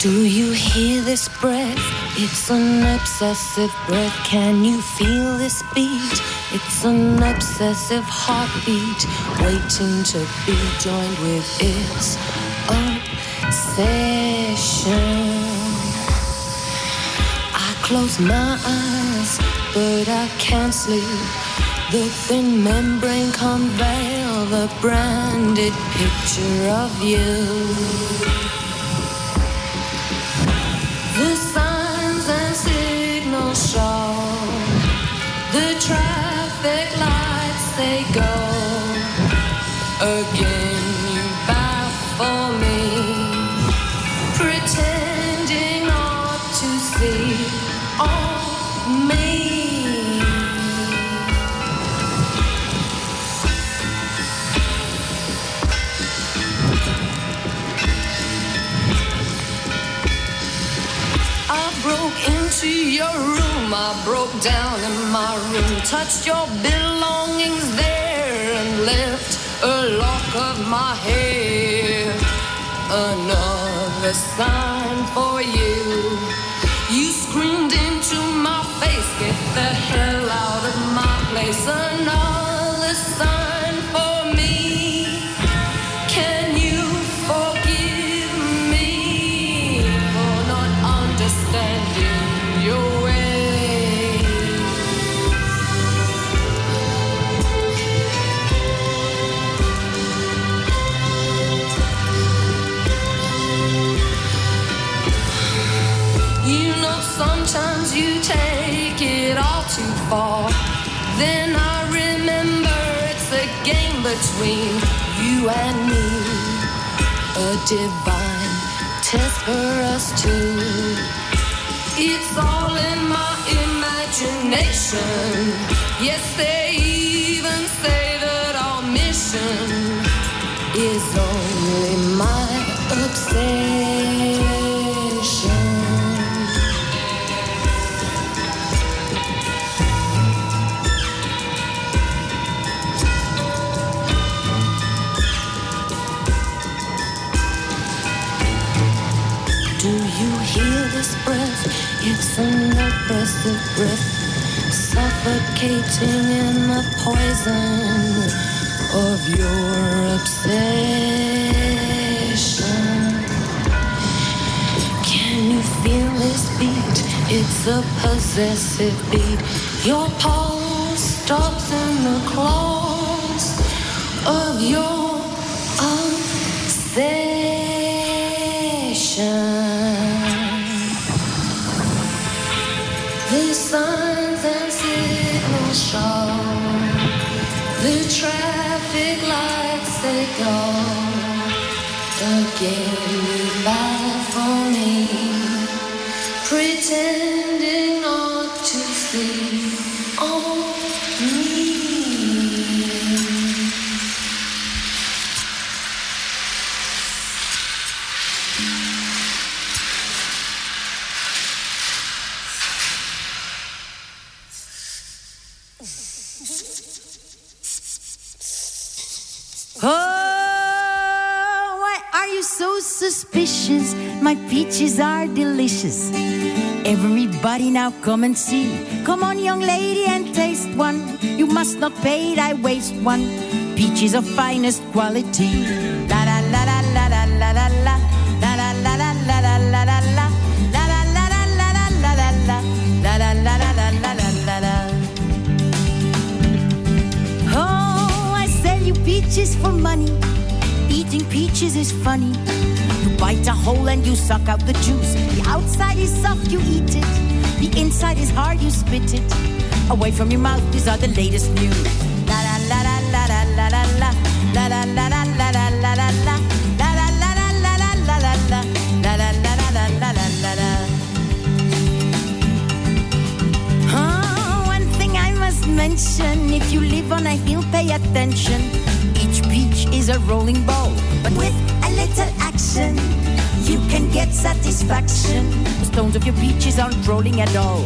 Do you hear this breath? It's an obsessive breath. Can you feel this beat? It's an obsessive heartbeat waiting to be joined with its obsession. I close my eyes, but I can't sleep. The thin membrane can't veil the branded picture of you. The signs and signals show, the traffic lights they go. Again you baffle me, pretending not to see me. Into your room, I broke down in my room, touched your belongings there and left a lock of my hair. Another sign for you. You screamed into my face, get the hell out of my place. Another sign for me. Can you forgive me for not understanding your way? You know, sometimes you take it all too far. Then I remember it's a game between you and me, a divine test for us two. It's all in my imagination. Yes, they even say that our mission is only my obsession. Do you hear this breath? It's an oppressive breath, suffocating in the poison of your obsession. Can you feel this beat? It's a possessive beat. Your pulse stops in the claws of your obsession. The signs and signals show, the traffic lights they go. Again you baffle me, pretending not to see me. Oh, why are you so suspicious? My peaches are delicious. Everybody now come and see. Come on, young lady, and taste one. You must not pay, I waste one. Peaches of finest quality. La la la la la la la la la. La la la la la la la la la. La la la la la la la la la. La la la la la la la la. Oh, I sell you peaches for money. Eating peaches is funny. You bite a hole and you suck out the juice. The outside is soft, you eat it. The inside is hard, you spit it. Away from your mouth, these are the latest news. La la la la la la la la la. La la la la la la la la la. La la la la la la la la la. La la la la la la la la. Oh, one thing I must mention. If you live on a hill, pay attention. Each peach is a rolling ball, but with a little action, you can get satisfaction. The stones of your peaches aren't rolling at all.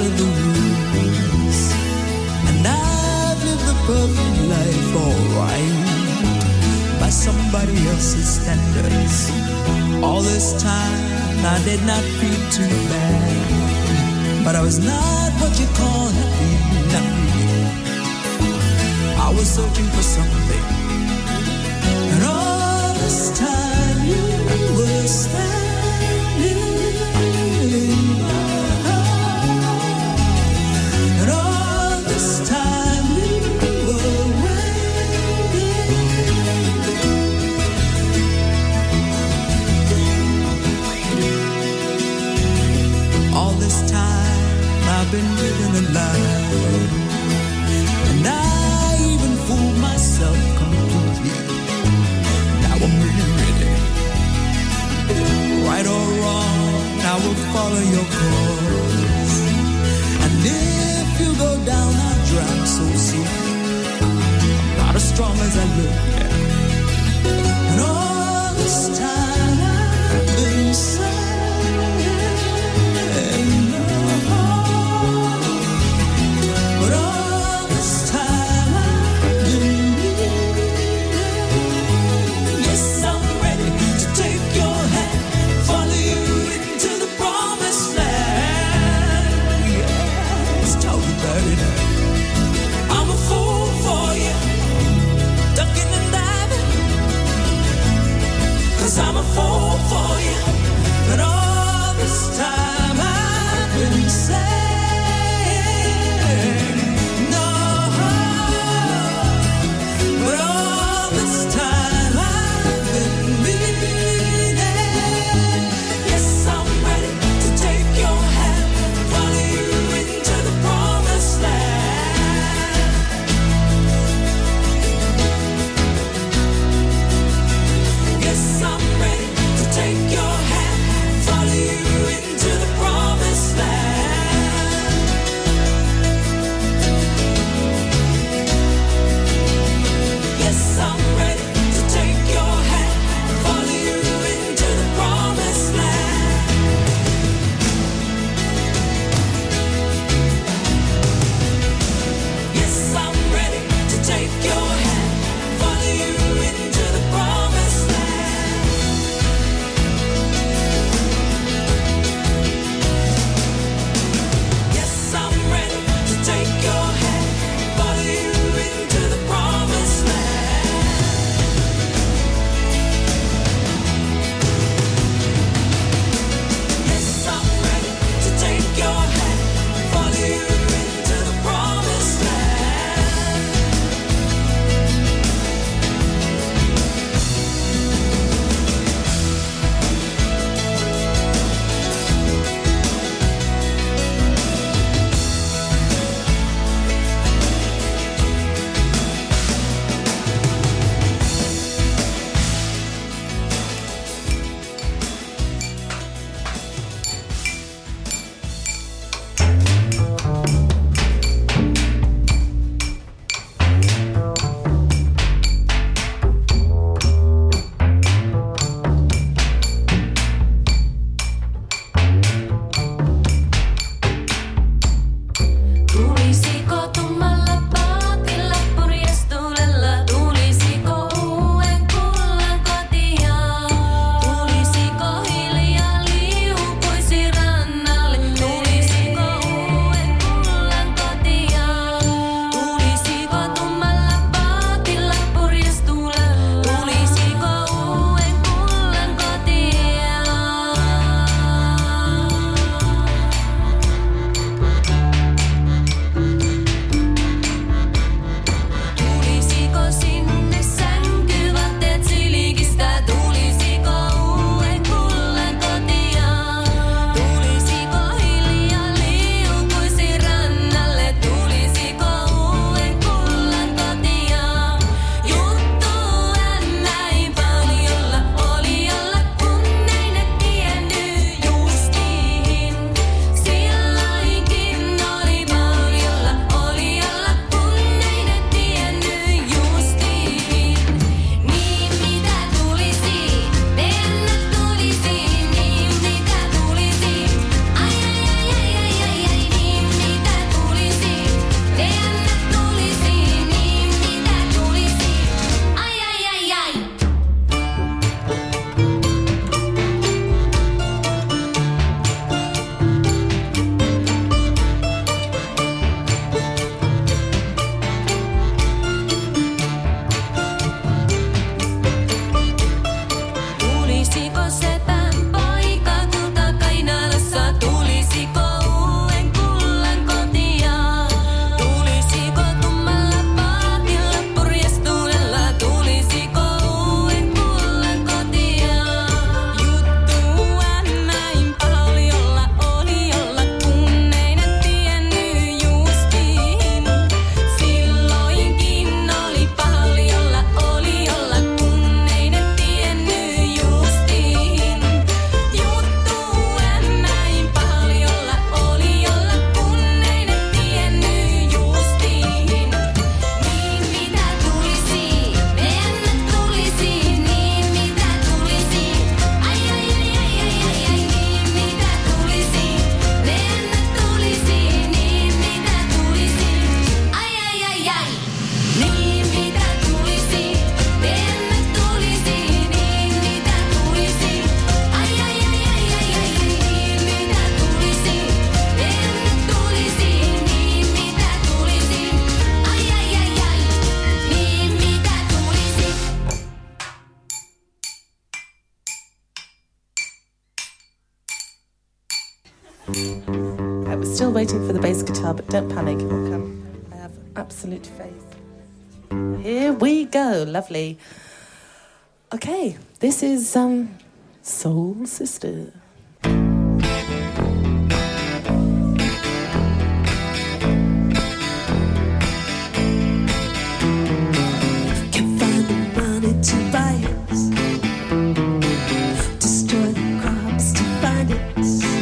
followed the rules, and I've lived the perfect life, alright, by somebody else's standards. All this time I did not feel too bad, but I was not what you call happy, not really. I was searching for something, and all this time you were standing, and all this time you were waiting. All this time I've been living a lie, and I even fooled myself completely. Now I'm really ready. Right or wrong, I will follow your course. And if you go down, I'll drown so soon. I'm not as strong as I look, yeah. And all this time I've been silent, but all this time I've been needing. Yes, I'm ready to take your hand, follow you into the promised land. still waiting for the bass guitar, but don't panic, it will come. I have absolute faith. Here we go, lovely. Okay, this is Soul Sister. To buy it, destroy the crops to find it.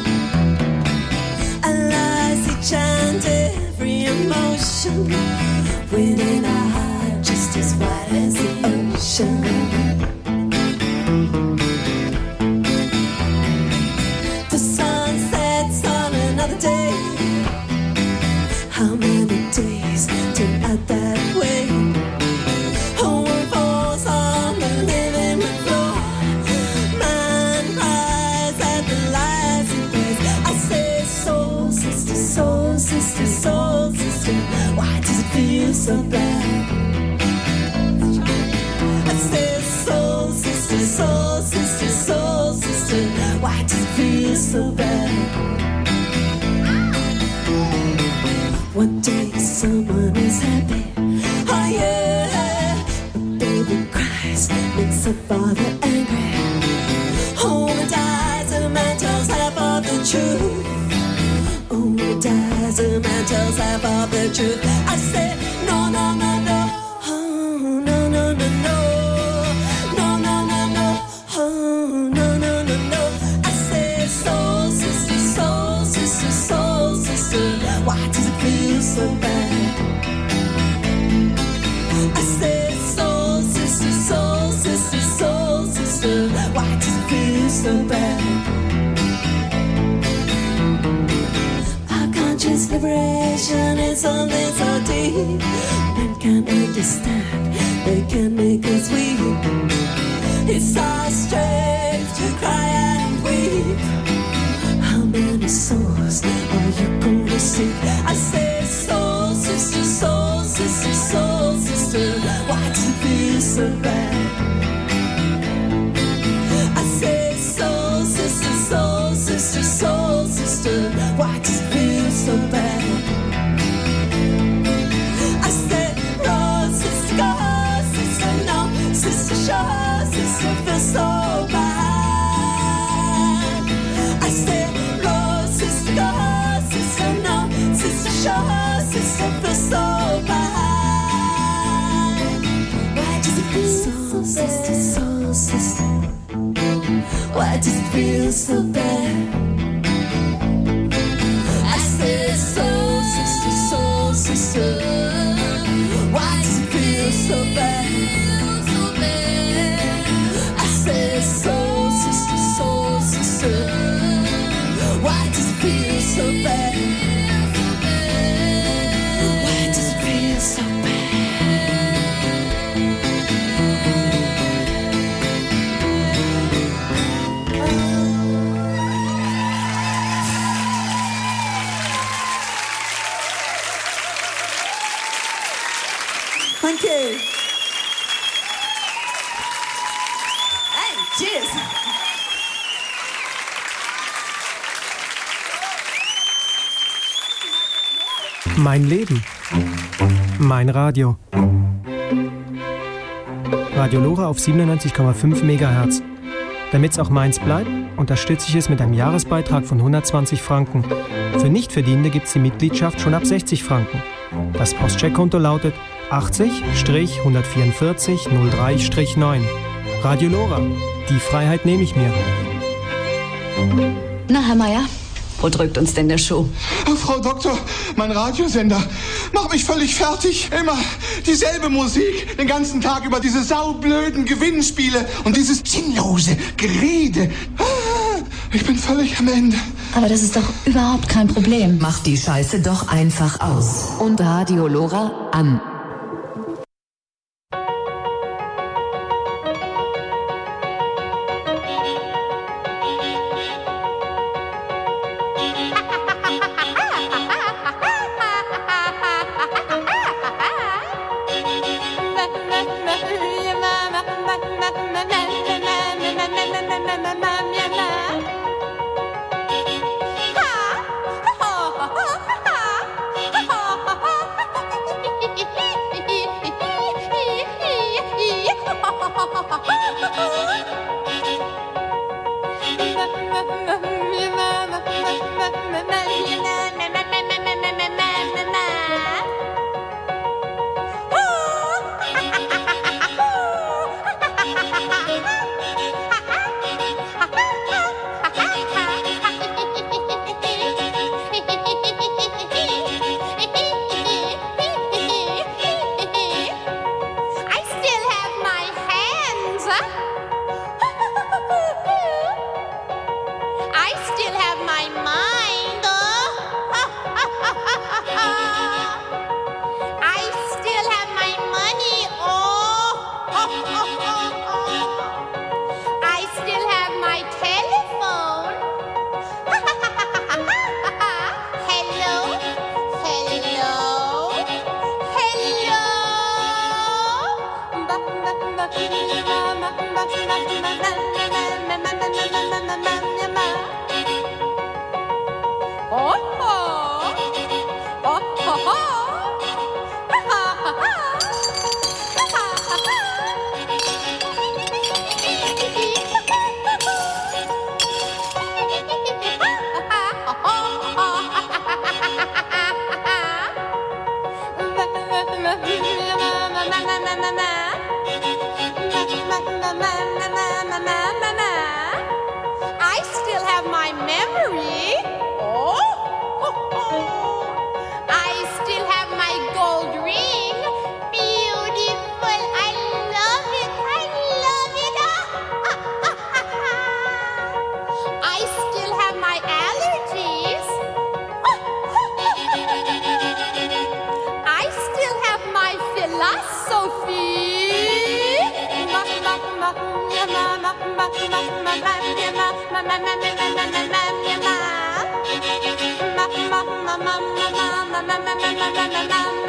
Analyze each and every emotion within our heart, just as wide as the ocean. The sun sets on another day. How many days turn out that way? Soul sister, why does it feel so bad? I said, soul sister, soul sister, soul sister, why does it feel so bad? One day someone is happy, oh yeah, but baby cries, makes her father angry. Woman dies, a man tells half of the truth. Dies, a man tells half of the truth. I said, no, no, no, no. Oh, no, no, no, no. No, no, no, no. Oh, no, no, no, no. I said, soul sister, soul sister, soul sister, why does it feel so bad? I said, soul sister, soul sister, soul sister, why does it feel so bad? Conscious liberation is something so deep. Men can't understand, they can make us weep. It's our strength to cry and weep. How many souls are you gonna see? I say, soul sister, soul sister, soul sister, why does it feel so bad? I say, soul sister, soul sister, soul sister, why does it feel so bad? I said, roll, sister, go, sister, no, sister, show, sister, feel so bad. I said, roll, sister, go, sister, no, sister, show, sister, feel so bad. Why does it feel so, sister, so, sister? Why does it feel so bad? I said, soul sister, soul sister, why does it feel so bad? I said, soul sister, why does it feel so bad? Why does it feel so bad? Thank you. Hey, cheers. Mein Leben. Mein Radio. Radio Lora auf 97,5 MHz. Damit's auch meins bleibt, unterstütze ich es mit einem Jahresbeitrag von 120 Franken. Für Nichtverdienende gibt's die Mitgliedschaft schon ab 60 Franken. Das Postcheckkonto lautet 80-144-03-9. Radio Lora. Die Freiheit nehme ich mir. Na, Herr Meier, wo drückt uns denn der Schuh? Oh, Frau Doktor, mein Radiosender macht mich völlig fertig. Immer dieselbe Musik, den ganzen Tag über diese saublöden Gewinnspiele und dieses sinnlose Gerede. Ich bin völlig am Ende. Aber das ist doch überhaupt kein Problem. Mach die Scheiße doch einfach aus. Und Radio Lora an. Ha! la la la la.